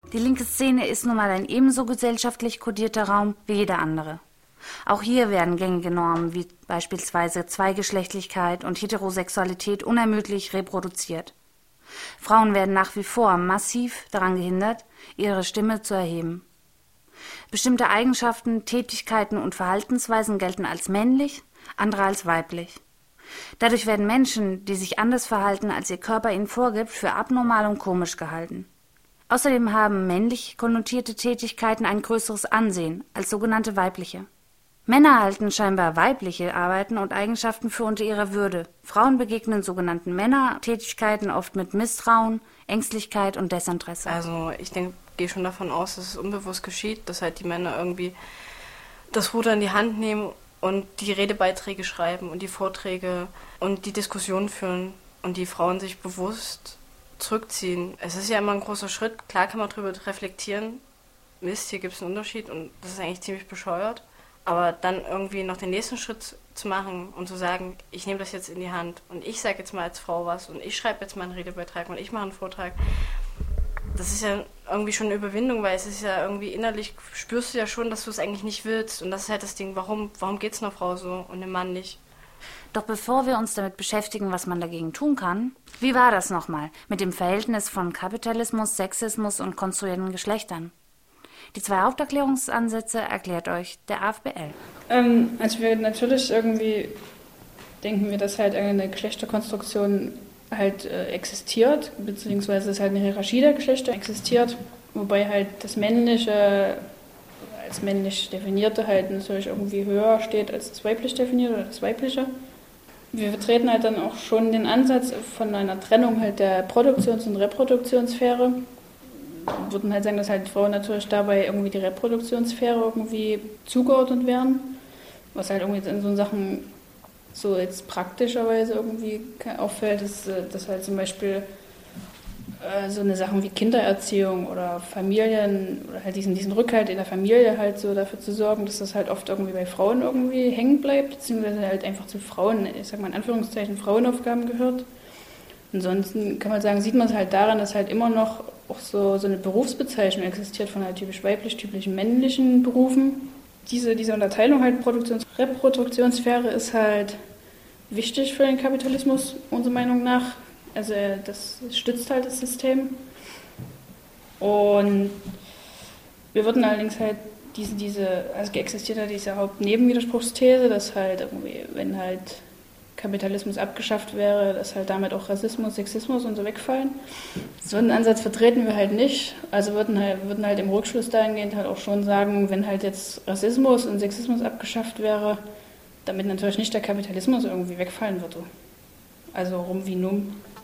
Die linke Szene ist nun mal ein ebenso gesellschaftlich kodierter Raum wie jeder andere. Auch hier werden gängige Normen wie beispielsweise Zweigeschlechtlichkeit und Heterosexualität unermüdlich reproduziert. Frauen werden nach wie vor massiv daran gehindert, ihre Stimme zu erheben. Bestimmte Eigenschaften, Tätigkeiten und Verhaltensweisen gelten als männlich, andere als weiblich. Dadurch werden Menschen, die sich anders verhalten, als ihr Körper ihnen vorgibt, für abnormal und komisch gehalten. Außerdem haben männlich konnotierte Tätigkeiten ein größeres Ansehen als sogenannte weibliche. Männer halten scheinbar weibliche Arbeiten und Eigenschaften für unter ihrer Würde. Frauen begegnen sogenannten Männertätigkeiten oft mit Misstrauen, Ängstlichkeit und Desinteresse. Also ich gehe schon davon aus, dass es unbewusst geschieht, dass halt die Männer irgendwie das Ruder in die Hand nehmen und die Redebeiträge schreiben und die Vorträge und die Diskussionen führen und die Frauen sich bewusst zurückziehen. Es ist ja immer ein großer Schritt. Klar kann man darüber reflektieren, Mist, hier gibt es einen Unterschied und das ist eigentlich ziemlich bescheuert. Aber dann irgendwie noch den nächsten Schritt zu machen und zu sagen, ich nehme das jetzt in die Hand und ich sage jetzt mal als Frau was und ich schreibe jetzt mal einen Redebeitrag und ich mache einen Vortrag. Das ist ja irgendwie schon eine Überwindung, weil es ist ja irgendwie innerlich, spürst du ja schon, dass du es eigentlich nicht willst. Und das ist halt das Ding, warum geht es einer Frau so und einem Mann nicht? Doch bevor wir uns damit beschäftigen, was man dagegen tun kann, wie war das nochmal mit dem Verhältnis von Kapitalismus, Sexismus und konstruierten Geschlechtern? Die 2 Haupterklärungsansätze erklärt euch der AFBL. Also wir natürlich irgendwie denken wir, dass halt eine Geschlechterkonstruktion halt existiert, beziehungsweise dass halt eine Hierarchie der Geschlechter existiert, wobei halt das Männliche als männlich Definierte halt natürlich irgendwie höher steht als das weiblich Definierte oder das Weibliche. Wir vertreten halt dann auch schon den Ansatz von einer Trennung halt der Produktions- und Reproduktionssphäre. Wir würden halt sagen, dass halt Frauen natürlich dabei irgendwie die Reproduktionssphäre irgendwie zugeordnet werden, was halt irgendwie in so Sachen so jetzt praktischerweise irgendwie auffällt, ist, dass halt zum Beispiel so eine Sachen wie Kindererziehung oder Familien oder halt diesen Rückhalt in der Familie halt so dafür zu sorgen, dass das halt oft irgendwie bei Frauen irgendwie hängen bleibt, beziehungsweise halt einfach zu Frauen, ich sag mal in Anführungszeichen, Frauenaufgaben gehört. Ansonsten kann man sagen, sieht man es halt daran, dass halt immer noch auch so eine Berufsbezeichnung existiert von halt typisch weiblich, typischen männlichen Berufen. Diese Unterteilung halt Reproduktionssphäre ist halt wichtig für den Kapitalismus, unserer Meinung nach. Also das stützt halt das System. Und wir würden allerdings halt also existiert halt diese Hauptnebenwiderspruchsthese, dass halt irgendwie, wenn halt Kapitalismus abgeschafft wäre, dass halt damit auch Rassismus, Sexismus und so wegfallen. So einen Ansatz vertreten wir halt nicht. Also würden halt im Rückschluss dahingehend halt auch schon sagen, wenn halt jetzt Rassismus und Sexismus abgeschafft wäre, damit natürlich nicht der Kapitalismus irgendwie wegfallen würde. Also rum wie numm.